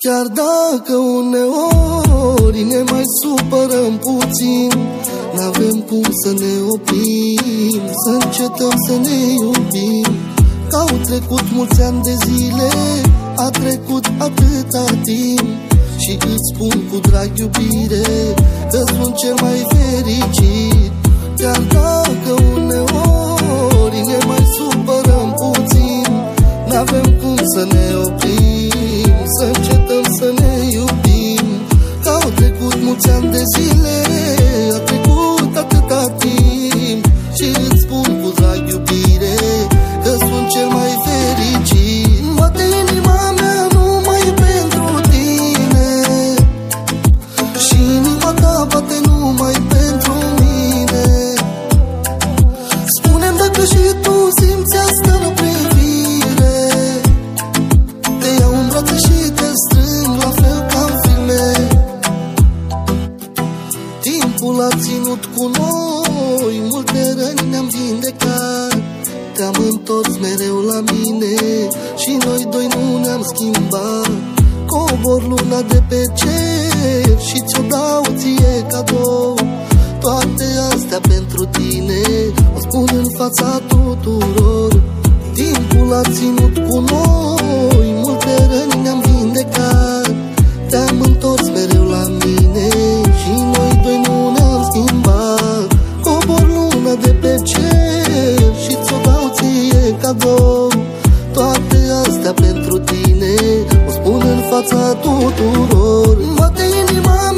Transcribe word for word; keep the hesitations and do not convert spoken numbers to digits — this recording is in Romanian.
Chiar dacă uneori ne mai supărăm puțin, n-avem cum să ne oprim, să încetăm să ne iubim. Că au trecut mulți ani de zile, a trecut atâta timp, și îți spun cu drag, iubire, că sunt cel mai fericit. Chiar dacă uneori ne mai supărăm puțin, n-avem cum să ne oprim, să încetăm să ne iubim. Că au trecut mulți ani de zile, a trecut atâta timp, și îți spun cu drag, iubire, că sunt cel mai fericit. Bate inima mea numai pentru tine, și inima ta bate numai pentru mine. Spune-mi dacă și tu simți asta în privire, te iau în brațe și te strâng la fel ca în filme. Timpul a ținut cu noi, multe răni ne-am vindecat. Te-am întors mereu la mine și noi doi nu ne-am schimbat. Cobor luna de pe cer și ți-o dau ție cadou. Toate astea pentru tine, o spun în fața tuturor. Timpul a ținut cu noi, multe răni ne-am vindecat. Te-am întors mereu la mine și noi doi nu ne-am schimbat. Cobor luna de pe cer și ți-o dau ție cadou. Toate astea pentru tine, o spun în fața tuturor. Bate inima